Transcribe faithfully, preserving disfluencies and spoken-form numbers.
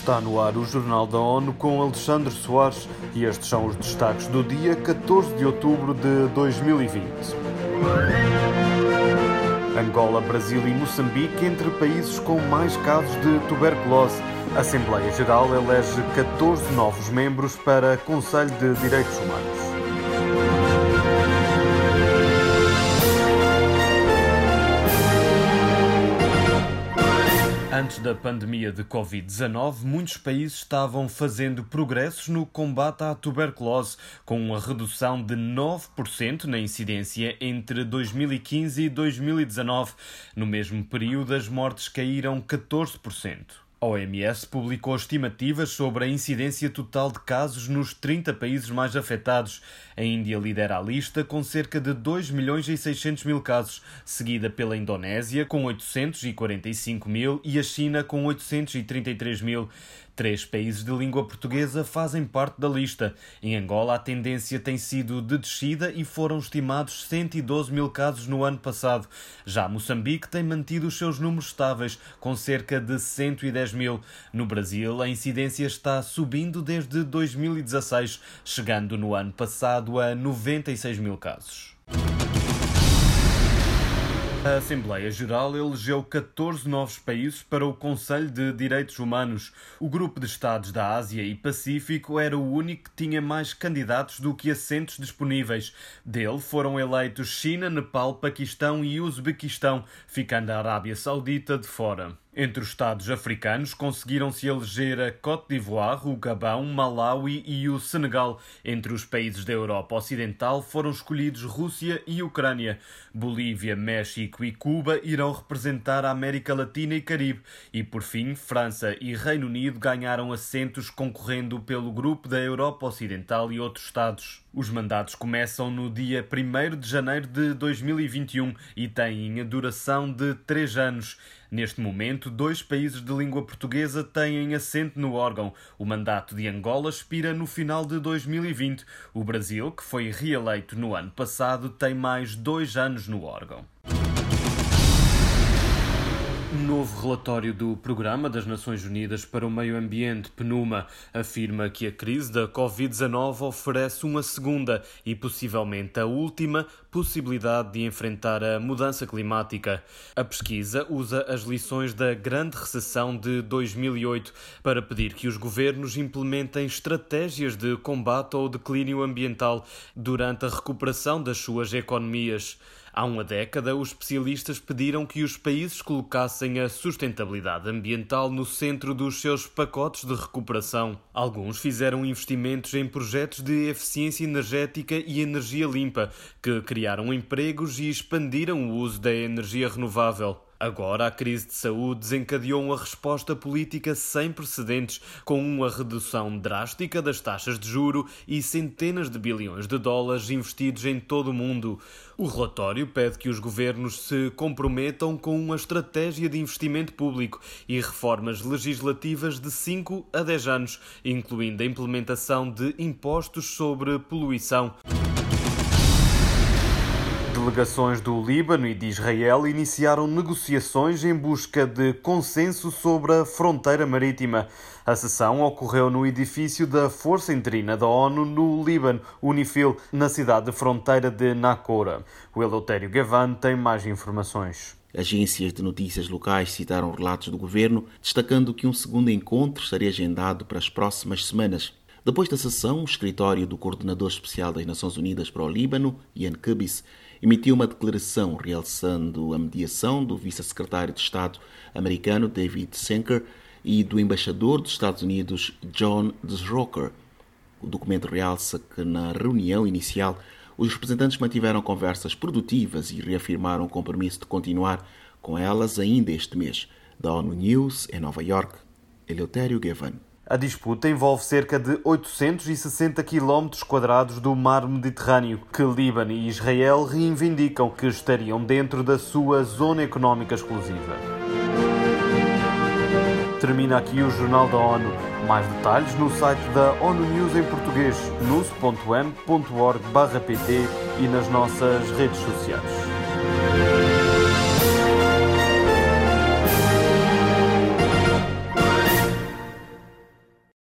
Está no ar o Jornal da ONU com Alexandre Soares e estes são os destaques do dia catorze de outubro de dois mil e vinte. Angola, Brasil e Moçambique entre países com mais casos de tuberculose. A Assembleia Geral elege catorze novos membros para Conselho de Direitos Humanos. Antes da pandemia de covid dezanove, muitos países estavam fazendo progressos no combate à tuberculose, com uma redução de nove por cento na incidência entre dois mil e quinze e dois mil e dezanove. No mesmo período, as mortes caíram catorze por cento. A O M S publicou estimativas sobre a incidência total de casos nos trinta países mais afetados. A Índia lidera a lista com cerca de dois milhões e seiscentos mil casos, seguida pela Indonésia com oitocentos e quarenta e cinco mil e a China com oitocentos e trinta e três mil. Três países de língua portuguesa fazem parte da lista. Em Angola, a tendência tem sido de descida e foram estimados cento e doze mil casos no ano passado. Já Moçambique tem mantido os seus números estáveis, com cerca de cento e dez mil. No Brasil, a incidência está subindo desde dois mil e dezasseis, chegando no ano passado a noventa e seis mil casos. A Assembleia Geral elegeu catorze novos países para o Conselho de Direitos Humanos. O grupo de Estados da Ásia e Pacífico era o único que tinha mais candidatos do que assentos disponíveis. Dele foram eleitos China, Nepal, Paquistão e Uzbequistão, ficando a Arábia Saudita de fora. Entre os Estados africanos conseguiram-se eleger a Côte d'Ivoire, o Gabão, Malawi e o Senegal. Entre os países da Europa Ocidental foram escolhidos Rússia e Ucrânia. Bolívia, México e Cuba irão representar a América Latina e Caribe. E, por fim, França e Reino Unido ganharam assentos concorrendo pelo grupo da Europa Ocidental e outros Estados. Os mandatos começam no dia primeiro de janeiro de dois mil e vinte e um e têm a duração de três anos. Neste momento, dois países de língua portuguesa têm assento no órgão. O mandato de Angola expira no final de dois mil e vinte. O Brasil, que foi reeleito no ano passado, tem mais dois anos no órgão. Um novo relatório do Programa das Nações Unidas para o Meio Ambiente, PNUMA, afirma que a crise da covid dezanove oferece uma segunda e possivelmente a última possibilidade de enfrentar a mudança climática. A pesquisa usa as lições da Grande Recessão de dois mil e oito para pedir que os governos implementem estratégias de combate ao declínio ambiental durante a recuperação das suas economias. Há uma década, os especialistas pediram que os países colocassem a sustentabilidade ambiental no centro dos seus pacotes de recuperação. Alguns fizeram investimentos em projetos de eficiência energética e energia limpa, que criaram empregos e expandiram o uso da energia renovável. Agora, a crise de saúde desencadeou uma resposta política sem precedentes, com uma redução drástica das taxas de juro e centenas de bilhões de dólares investidos em todo o mundo. O relatório pede que os governos se comprometam com uma estratégia de investimento público e reformas legislativas de cinco a dez anos, incluindo a implementação de impostos sobre poluição. Delegações do Líbano e de Israel iniciaram negociações em busca de consenso sobre a fronteira marítima. A sessão ocorreu no edifício da Força Interina da ONU no Líbano, UNIFIL, na cidade de fronteira de Naqoura. O Eleutério Gavan tem mais informações. Agências de notícias locais citaram relatos do governo, destacando que um segundo encontro estaria agendado para as próximas semanas. Depois da sessão, o escritório do Coordenador Especial das Nações Unidas para o Líbano, Ian Kubis, emitiu uma declaração realçando a mediação do vice-secretário de Estado americano David Senker e do embaixador dos Estados Unidos John Desrocker. O documento realça que na reunião inicial os representantes mantiveram conversas produtivas e reafirmaram o compromisso de continuar com elas ainda este mês. Da ONU News, em Nova York, Eleutério Gavan. A disputa envolve cerca de oitocentos e sessenta quilómetros quadrados do mar Mediterrâneo, que Líbano e Israel reivindicam que estariam dentro da sua zona económica exclusiva. Termina aqui o Jornal da ONU. Mais detalhes no site da ONU News em português, news ponto n ponto org barra pt e nas nossas redes sociais.